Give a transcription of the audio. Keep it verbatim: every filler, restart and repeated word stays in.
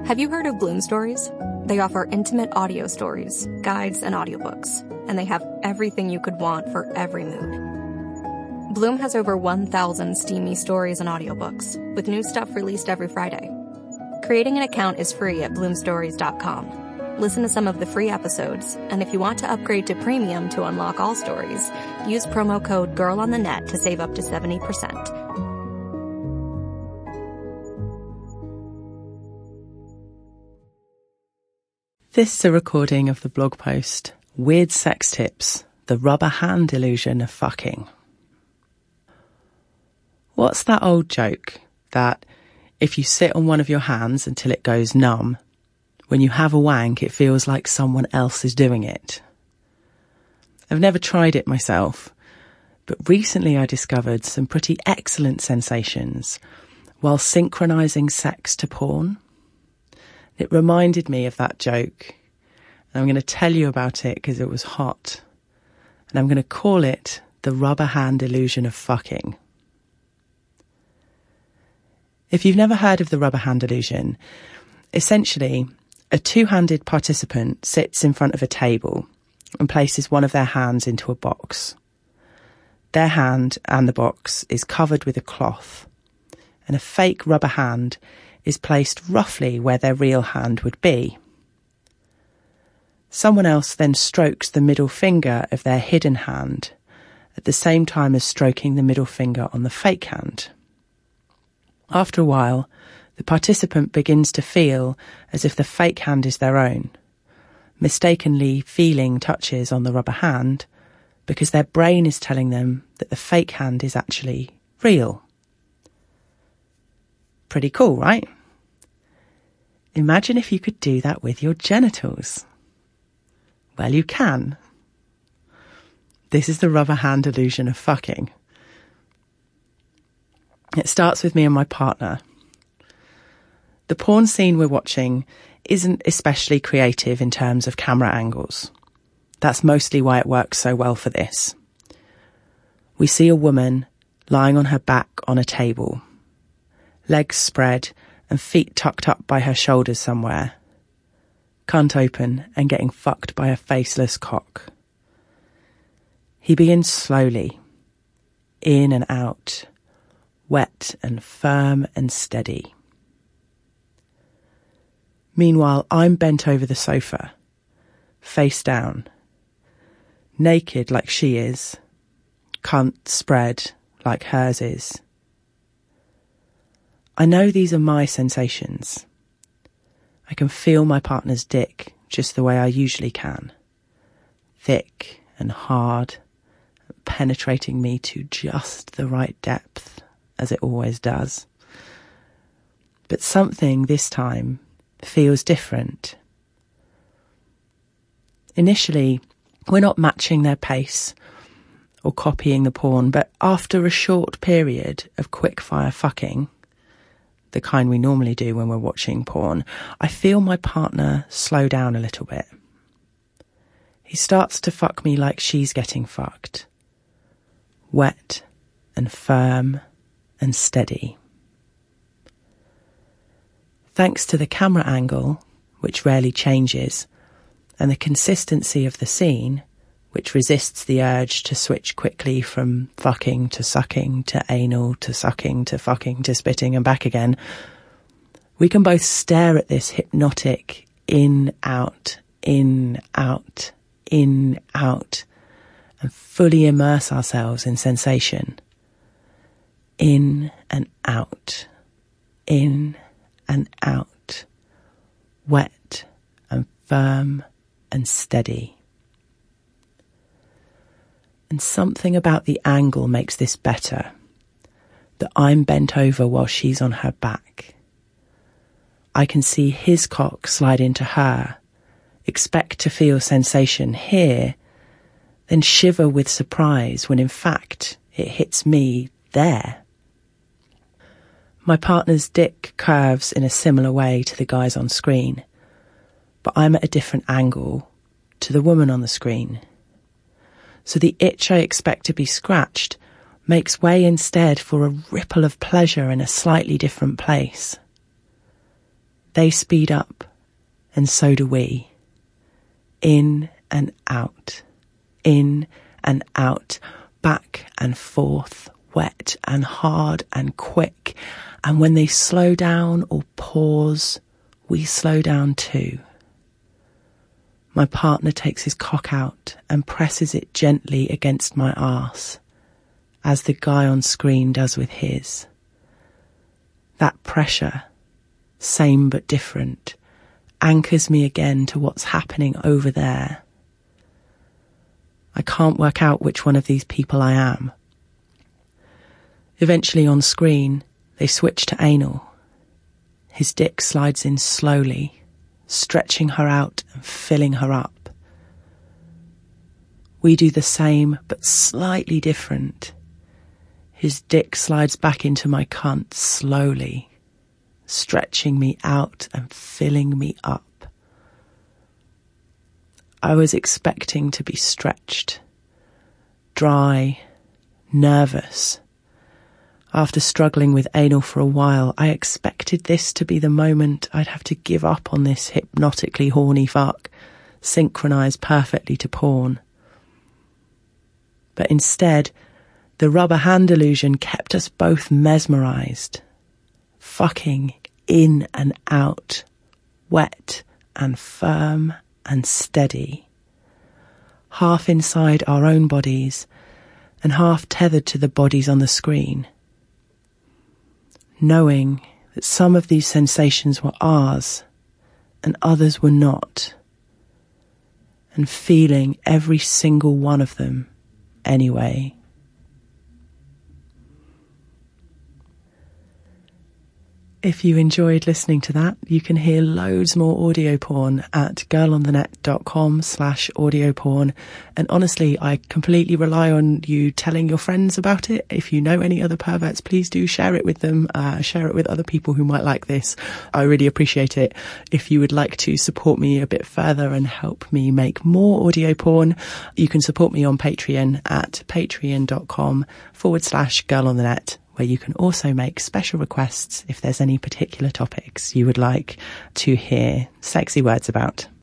Have you heard of Bloom Stories? They offer intimate audio stories, guides, and audiobooks, and they have everything you could want for every mood. Bloom has over one thousand steamy stories and audiobooks, with new stuff released every Friday. Creating an account is free at bloom stories dot com. Listen to some of the free episodes, and if you want to upgrade to premium to unlock all stories, use promo code GIRLONTHENET to save up to seventy percent. This is a recording of the blog post, Weird Sex Tips, the rubber hand illusion of fucking. What's that old joke that if you sit on one of your hands until it goes numb, when you have a wank, it feels like someone else is doing it? I've never tried it myself, but recently I discovered some pretty excellent sensations while synchronising sex to porn. It reminded me of that joke, and I'm going to tell you about it because it was hot, and I'm going to call it the rubber hand illusion of fucking. If you've never heard of the rubber hand illusion, essentially, a two-handed participant sits in front of a table and places one of their hands into a box. Their hand and the box is covered with a cloth, and a fake rubber hand is placed roughly where their real hand would be. Someone else then strokes the middle finger of their hidden hand at the same time as stroking the middle finger on the fake hand. After a while, the participant begins to feel as if the fake hand is their own, mistakenly feeling touches on the rubber hand because their brain is telling them that the fake hand is actually real. Pretty cool, right? Imagine if you could do that with your genitals. Well, you can. This is the rubber hand illusion of fucking. It starts with me and my partner. The porn scene we're watching isn't especially creative in terms of camera angles. That's mostly why it works so well for this. We see a woman lying on her back on a table, legs spread and feet tucked up by her shoulders somewhere, cunt open and getting fucked by a faceless cock. He begins slowly, in and out, wet and firm and steady. Meanwhile, I'm bent over the sofa, face down, naked like she is, cunt spread like hers is. I know these are my sensations. I can feel my partner's dick just the way I usually can, thick and hard, penetrating me to just the right depth, as it always does. But something this time feels different. Initially, we're not matching their pace or copying the porn, but after a short period of quick-fire fucking, the kind we normally do when we're watching porn, I feel my partner slow down a little bit. He starts to fuck me like she's getting fucked. Wet and firm and steady. Thanks to the camera angle, which rarely changes, and the consistency of the scene, which resists the urge to switch quickly from fucking to sucking to anal to sucking to fucking to spitting and back again, we can both stare at this hypnotic in, out, in, out, in, out, and fully immerse ourselves in sensation. In and out, in and out, wet and firm and steady. And something about the angle makes this better, that I'm bent over while she's on her back. I can see his cock slide into her, expect to feel sensation here, then shiver with surprise when in fact it hits me there. My partner's dick curves in a similar way to the guys on screen, but I'm at a different angle to the woman on the screen. So the itch I expect to be scratched makes way instead for a ripple of pleasure in a slightly different place. They speed up, and so do we. In and out, in and out, back and forth, wet and hard and quick. And when they slow down or pause, we slow down too. My partner takes his cock out and presses it gently against my arse, as the guy on screen does with his. That pressure, same but different, anchors me again to what's happening over there. I can't work out which one of these people I am. Eventually on screen, they switch to anal. His dick slides in slowly, stretching her out and filling her up. We do the same, but slightly different. His dick slides back into my cunt slowly, stretching me out and filling me up. I was expecting to be stretched, dry, nervous. After struggling with anal for a while, I expected this to be the moment I'd have to give up on this hypnotically horny fuck, synchronised perfectly to porn. But instead, the rubber hand illusion kept us both mesmerised, fucking in and out, wet and firm and steady, half inside our own bodies and half tethered to the bodies on the screen, knowing that some of these sensations were ours and others were not, and feeling every single one of them anyway. If you enjoyed listening to that, you can hear loads more audio porn at girlonthenet.com slash audio porn. And honestly, I completely rely on you telling your friends about it. If you know any other perverts, please do share it with them. Uh, share it with other people who might like this. I really appreciate it. If you would like to support me a bit further and help me make more audio porn, you can support me on Patreon at patreon.com forward slash girlonthenet. Where you can also make special requests if there's any particular topics you would like to hear sexy words about.